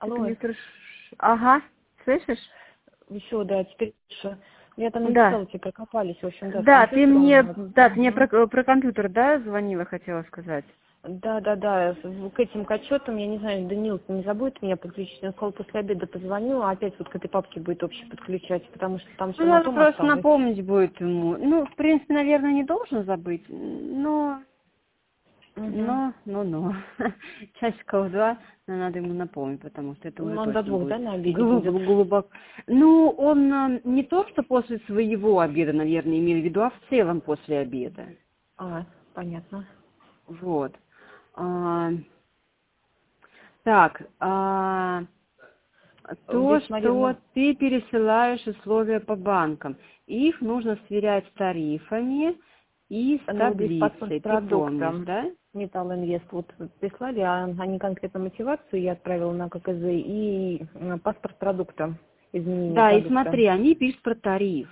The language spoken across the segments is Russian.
Алло. Ага, слышишь? Еще, да, теперь что? Я там Да. написала, тебе прокопались, в общем, да. Да, ты мне, да, ты мне Мгм. про компьютер, да, звонила, хотела сказать. Да, к этим к отчетам, я не знаю, Данил не забудет меня подключить, он сказал, после обеда позвоню, а опять вот к этой папке будет общий подключать, потому что там все Ну, на надо том просто осталось. напомнить будет ему. Ну, в принципе, наверное, не должен забыть, но. Угу. Но. Часиков 2 надо ему напомнить, потому что это уже Ну, он до точно 2, да, будет на обеде будет? глубоко. Ну, он не то, что после своего обеда, наверное, имел в виду, а в целом после обеда. А, понятно. Вот. Так, то, Здесь, смотри, что ты пересылаешь условия по банкам, их нужно сверять с тарифами и с ну, здесь паспорт таблицей, ты помнишь, продукта. да? Металл Инвест вот прислали, а они конкретно мотивацию я отправила на ККЗ и паспорт продукта, изменение Да, и продукта. смотри, они пишут про тариф.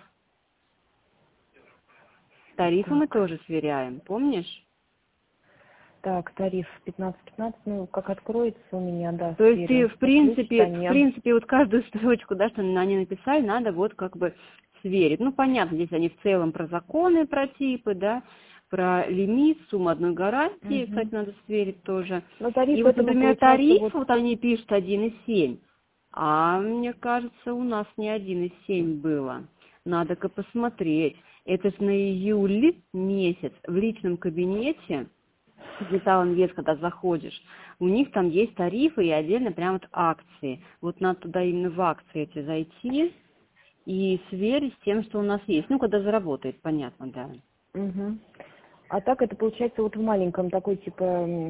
Тарифы мы Так, тоже сверяем, помнишь? так, тариф 15-15, ну, как откроется у меня, да, То есть ты, сверю. в Подключит они. принципе, вот каждую строчку, да, что они написали, надо вот как бы сверить. Ну, понятно, здесь они в целом про законы, про типы, да, про лимит, сумму одной гарантии, кстати, Угу. надо сверить тоже. Но тариф И вот, этого например, получается тариф, вот... вот они пишут 1,7, а мне кажется, у нас не 1,7 было. Надо-ка посмотреть. Это ж на июль месяц в личном кабинете, Металл Инвест, когда заходишь, у них там есть тарифы и отдельно прям вот акции. Вот надо туда именно в акции эти зайти и сверить с тем, что у нас есть. Ну, когда заработает, понятно, да. Угу. А так это получается вот в маленьком такой типа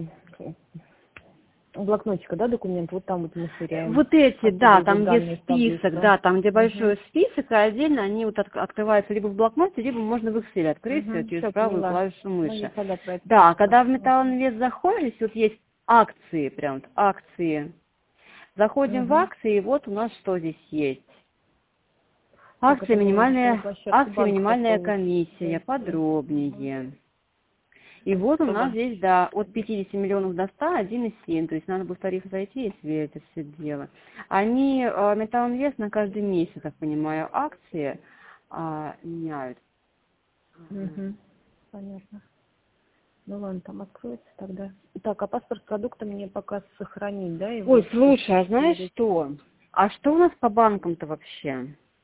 блокнотика, да, документ, вот там вот мы сверяем. Вот эти, Оттуда да, идут там где данные с список, таблицы. да, там где Угу. большой список, и отдельно они вот открываются либо в блокноте, либо можно в Excel открыть всё Угу. через Все, правую поняла. клавишу Ну, я мыши. тогда про это Да, просто. когда в Металл Инвест заходишь, вот есть акции, прям вот акции. Заходим в Угу. акции, и вот у нас что здесь есть. Так, это на дешевой площадке Акция банк минимальная такой вот комиссия, зайти. Угу. подробнее. И вот у нас Чтобы. здесь, да, от 50 миллионов до 100, 1,7, то есть надо будет в тариф зайти и сверить это все дело. Они, Металл Инвест на каждый месяц, я так понимаю, акции меняют. Угу. Понятно. Ну ладно, там откроется тогда. Так, а паспорт продукта мне пока сохранить, да, его, Ой, чтобы слушай, а знаешь сверить? что? А что у нас по банкам-то вообще?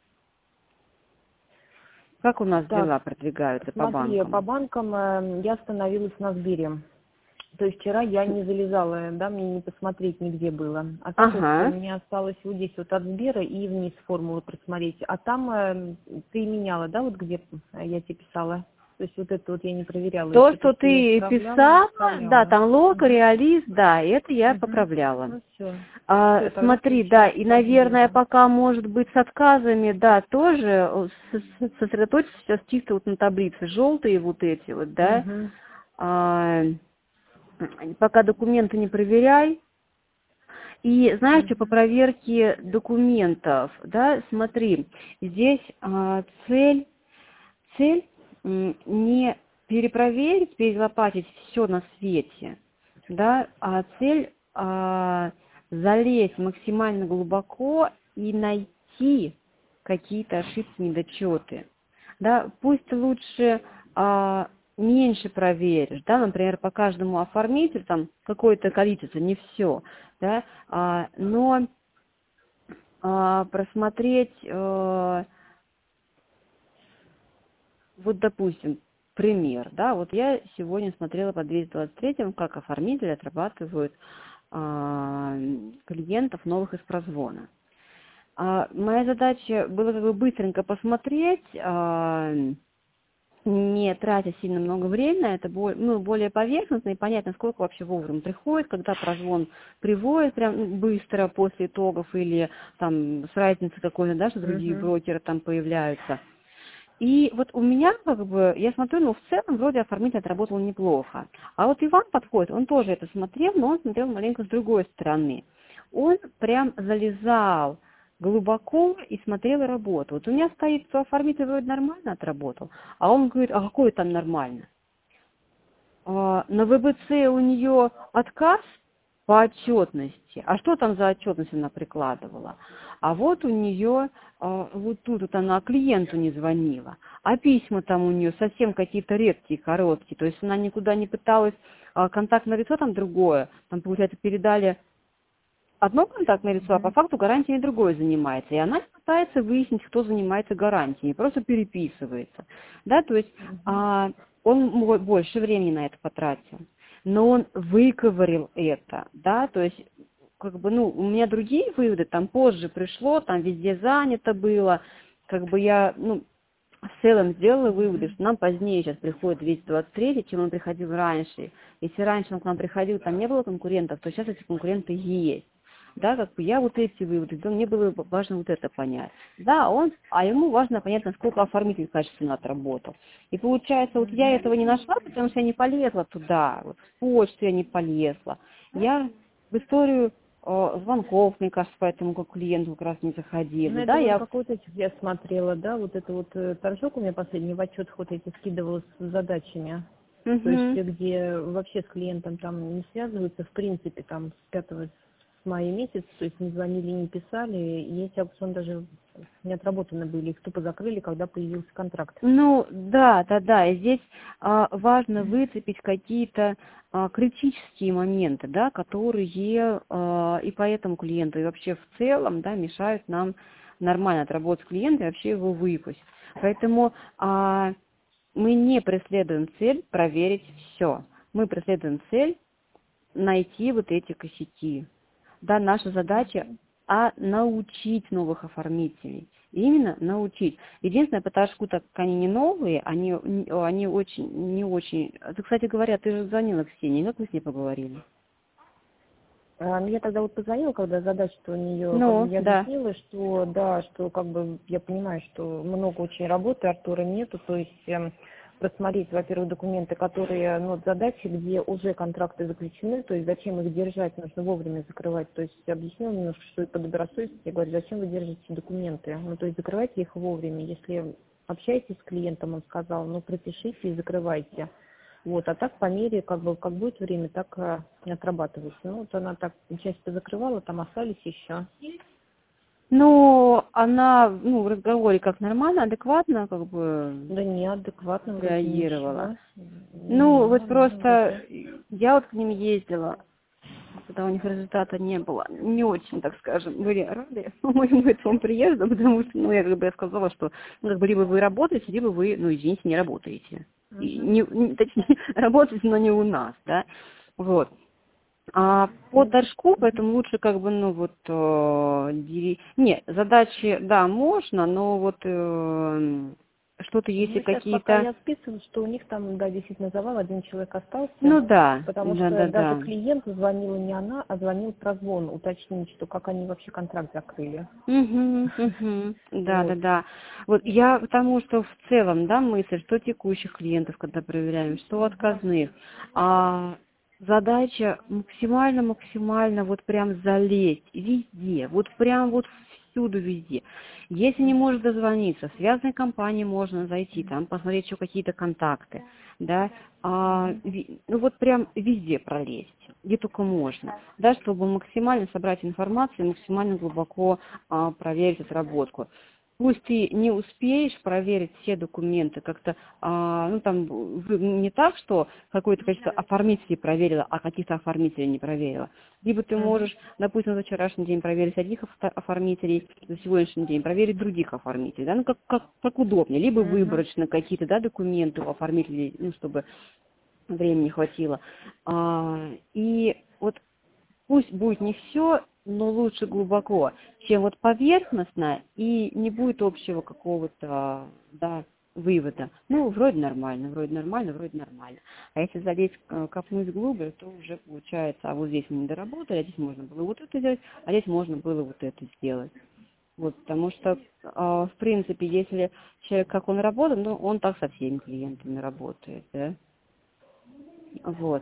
Как у нас Так, дела продвигаются по смотри, по банкам? банкам я остановилась на Сбере. То есть вчера я не залезала, да, мне не посмотреть нигде было. А так вот у Ага. меня осталось вот здесь вот от Сбера и вниз формулу просмотреть. А там ты меняла, да, вот где я тебе писала? То есть вот это вот я не проверяла То, еще. То, что что я ты исправляла, писала, да, исправляла. там лока, Угу. реалист, да, это я Угу. поправляла. Ну все. Все, тогда Смотри, да, получается и, по наверное, Сберу. пока, может быть, с отказами, да, тоже сосредоточиться сейчас чисто вот на таблице, желтые вот эти вот, да, Угу. А, пока документы не проверяй. И, знаешь, что по Угу. проверке документов, да, смотри, здесь цель не перепроверить, перелопатить все на свете, да, а цель залезть максимально глубоко и найти какие-то ошибки, недочеты. Да, пусть лучше меньше проверишь, да, например, по каждому оформителю там какое-то количество, не все, да, но просмотреть вот, допустим, пример, да, вот я сегодня смотрела по 223, как оформители отрабатывают клиентов новых из прозвона. Моя задача была как бы быстренько посмотреть, не тратя сильно много времени, это более поверхностно и понятно, сколько вообще вовремя приходит, когда прозвон приводит прям быстро после итогов или там с разницей какой-то, да, что другие Угу. брокеры там появляются. И вот у меня, как бы, я смотрю, ну, в целом, вроде оформитель отработал неплохо. А вот Иван подходит, он тоже это смотрел, но он смотрел маленько с другой стороны. Он прям залезал глубоко и смотрел работу. Вот у меня стоит, что оформитель вроде нормально отработал, а он говорит, а какое там нормально? На ВБЦ у нее отказ, по отчетности. А что там за отчетность она прикладывала? А вот у нее, вот тут вот она клиенту не звонила, а письма там у нее совсем какие-то редкие, короткие. То есть она никуда не пыталась, контактное лицо там другое, там, получается, передали одно контактное лицо, а по факту гарантиями другое занимается. И она пытается выяснить, кто занимается гарантиями, просто переписывается. Да, то есть он больше времени на это потратил. Но он выковырил это, да, то есть, как бы, ну, у меня другие выводы, там позже пришло, там везде занято было, как бы я, ну, в целом сделала выводы, что нам позднее сейчас приходит 223, чем он приходил раньше. Если раньше он к нам приходил, там не было конкурентов, то сейчас эти конкуренты есть. Да, как бы я вот эти выводы, да, мне было важно вот это понять. Да, а ему важно понять, насколько оформитель качественно отработал. И получается, вот я этого не нашла, потому что я не полезла туда, вот в почту я не полезла. Я в историю звонков, мне кажется, поэтому как клиенту как раз не заходила. Ну, Да, это вроде я... как вот этих я смотрела, да, вот это вот торжок у меня последний в отчетах вот эти скидывалось с задачами. То есть где вообще с клиентом там не связываются, в принципе, там с 5 мая месяца, то есть не звонили, не писали, и эти аукционы даже не отработаны были, их тупо закрыли, когда появился контракт. Ну, да, и здесь важно выцепить какие-то критические моменты, да, которые и поэтому клиенту, и вообще в целом, да, мешают нам нормально отработать клиента и вообще его выпустить. Поэтому мы не преследуем цель проверить все. Мы преследуем цель найти вот эти косяки. Да, наша задача научить новых оформителей. Именно научить. Единственное, потому что так как они не новые, они очень, не очень... Ты, кстати говоря, ты же звонила Ксении, как вы с ней поговорили? Я тогда вот позвонила, когда задача-то у нее, Ну, я да. объяснила, что да, что как бы я понимаю, что много очень работы, Артура нету, то есть просмотреть, во-первых, документы, которые, ну, задачи, где уже контракты заключены, то есть зачем их держать, нужно вовремя закрывать, то есть объяснила немножко, что и по добросовестности, я говорю, зачем вы держите документы, ну, то есть закрывайте их вовремя, если общаетесь с клиентом, он сказал, ну, пропишите и закрывайте. Вот, а так по мере, как будет время, так не отрабатывается. Ну, вот она так часть закрывала, там остались еще. Ну, она, в разговоре как нормально, адекватно, как бы Да неадекватно вроде реагировала. ничего. Ну, вот Нормально просто вроде. я вот к ним ездила, когда у них результата не было. Не очень, так скажем, были рады моему этому приезду, потому что, я как бы я сказала, что, как бы либо вы работаете, либо вы, извините, не работаете. И точнее, работаете, но не у нас, да. Вот. А по торжку, поэтому лучше как бы, нет, задачи, да, можно, но вот что-то, если Сейчас пока какие-то... я списываю, что у них там, да, действительно завал, один человек остался. Ну да, Потому что даже клиенту звонила не она, а звонил прозвон, уточнить, что как они вообще контракт закрыли. Да. Вот я потому что в целом, да, мысль, что текущих клиентов, когда проверяем, что отказных, задача максимально вот прям залезть везде, вот прям вот всюду везде. Если не может дозвониться, в связанной компании можно зайти, там посмотреть еще какие-то контакты, да, вот прям везде пролезть, где только можно, да, чтобы максимально собрать информацию, максимально глубоко проверить отработку. Пусть ты не успеешь проверить все документы, как-то, не так, что какое-то количество оформителей проверила, а каких-то оформителей не проверила. Либо ты можешь, допустим, за вчерашний день проверить одних оформителей, за сегодняшний день проверить других оформителей, да, как удобнее. Либо выборочно какие-то, да, документы у оформителей, чтобы времени хватило. И вот пусть будет не все, но лучше глубоко, чем вот поверхностно, и не будет общего какого-то, да, вывода. Вроде нормально. А если залезть, копнуть глубже, то уже получается, а вот здесь мы не доработали, а здесь можно было вот это сделать, а здесь можно было вот это сделать. Вот, потому что, в принципе, если человек, как он работает, он так со всеми клиентами работает, да. Вот.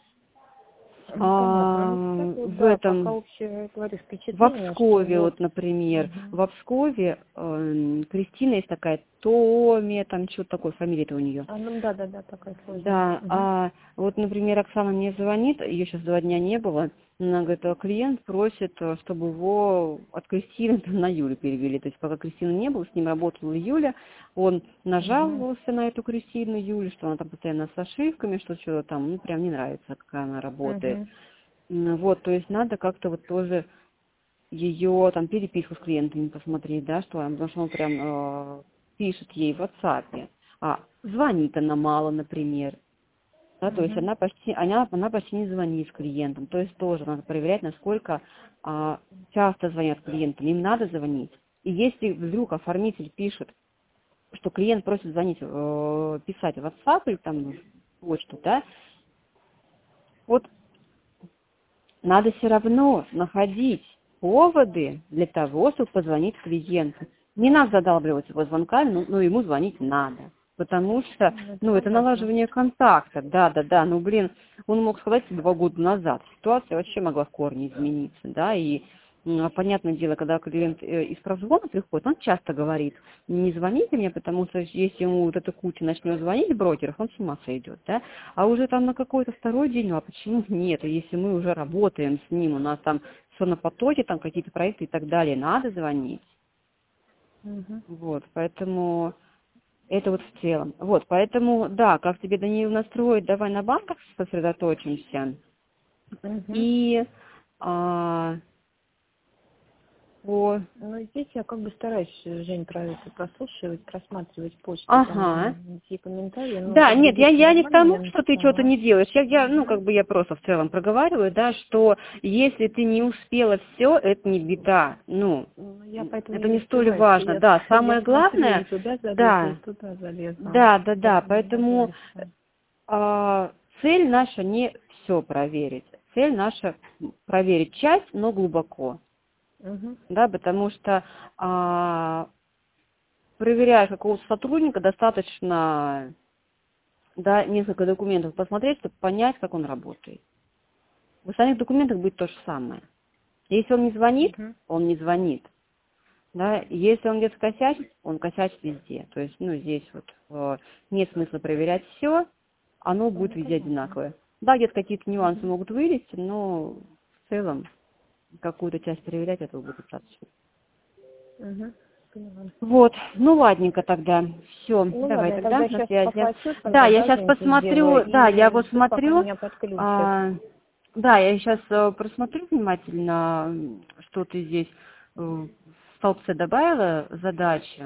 В этом, в Обскове, вот, например, в Обскове Кристина есть такая, Томе, там что-то такое, фамилия-то у нее. Да, такая сложная. Да, вот, например, Оксана мне звонит, ее сейчас 2 дня не было, Она говорит, клиент просит, чтобы его от Кристины на Юлю перевели. То есть пока Кристины не было, с ним работала Юля, он нажаловался на эту Кристину Юлю, что она там постоянно с ошибками, что что-то там, ну, прям не нравится, как она работает. Вот, то есть надо как-то вот тоже ее там переписку с клиентами посмотреть, да, что потому что он прям пишет ей в WhatsApp, звонит она мало, например. Да, то есть она почти не звонит клиентам. То есть тоже надо проверять, насколько часто звонят клиентам. Им надо звонить. И если вдруг оформитель пишет, что клиент просит звонить, писать в WhatsApp или там в почту, да, вот надо все равно находить поводы для того, чтобы позвонить клиенту. Не надо задалбливать его звонками, но ему звонить надо. Потому что, это налаживание контакта, да, он мог сказать 2 года назад, ситуация вообще могла в корне измениться, да, и понятное дело, когда клиент из прозвона приходит, он часто говорит, не звоните мне, потому что если ему вот эта куча начнет звонить брокеров, он с ума сойдет, да, а уже там на какой-то второй день, а почему нет, если мы уже работаем с ним, у нас там все на потоке, там какие-то проекты и так далее, надо звонить, вот, поэтому... Это вот в целом. Вот, поэтому, да, как тебе, Даниил, настроить, давай на банках сосредоточимся. И здесь я как бы стараюсь, Жень, прослушивать, просматривать почту, Ага. и комментарии. Да, нет, я не к тому, что ты что-то не делаешь. Я просто в целом проговариваю, да, что если ты не успела все, это не беда. Это не столь важно. Да, самое главное, да, поэтому цель наша не все проверить. Цель наша проверить часть, но глубоко. Да, потому что проверяя какого-то сотрудника, достаточно несколько документов посмотреть, чтобы понять, как он работает. В остальных документах будет то же самое. Если он не звонит, он не звонит. Да, если он где-то косячит, он косячит везде. То есть, здесь вот нет смысла проверять все, оно будет везде одинаковое. Да, где-то какие-то нюансы могут вылезти, но в целом какую-то часть проверять этого будет достаточно. Вот, ладненько тогда. Все, давай тогда на связи. Да, я сейчас посмотрю, я вот смотрю. Да, я сейчас просмотрю внимательно, что ты здесь в столбце добавила, задачи.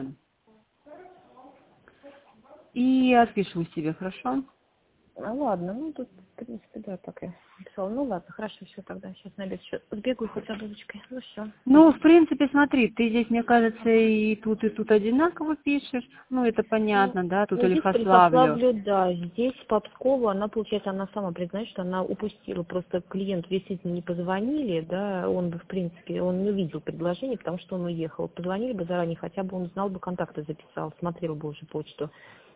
И отпишу себе, хорошо? Ладно, тут, в принципе, да, так я написала. Ладно, хорошо, все тогда. Сейчас на обед еще сбегаю хоть за дудочкой. Все. В принципе, смотри, ты здесь, мне кажется, и тут одинаково пишешь. Это понятно, да, тут Лихославлю. Да, здесь по Пскову, она, получается, она сама признает, что она упустила. Просто клиенту действительно не позвонили, да, он бы, в принципе, он не увидел предложение, потому что он уехал. Позвонили бы заранее, хотя бы он знал бы, контакты записал, смотрел бы уже почту.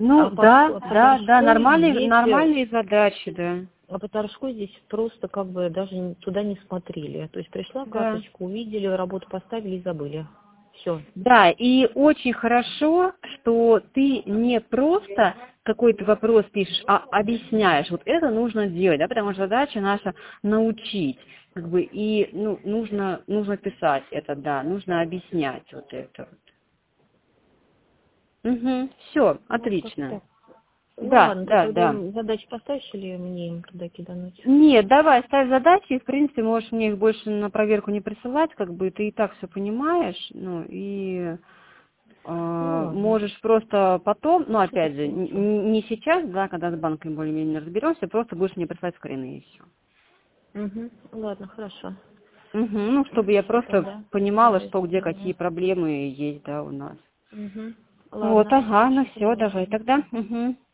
Нормальные задачи, да. А по Торжку здесь просто как бы даже туда не смотрели. То есть пришла карточку, увидели, работу поставили и забыли. Все. Да, и очень хорошо, что ты не просто какой-то вопрос пишешь, а объясняешь. Вот это нужно делать, да, потому что задача наша научить. И нужно писать это, да, нужно объяснять вот это. Все, отлично. Да. Задачи поставишь или мне им туда кидануть? Нет, давай, ставь задачи, и, в принципе, можешь мне их больше на проверку не присылать, ты и так все понимаешь, можешь просто потом, опять же, не сейчас, да, когда с банками более-менее разберемся, просто будешь мне присылать скрины и все. Ладно, хорошо. Чтобы я просто понимала, что где какие проблемы есть, да, у нас. Ладно. Вот, все, давай тогда.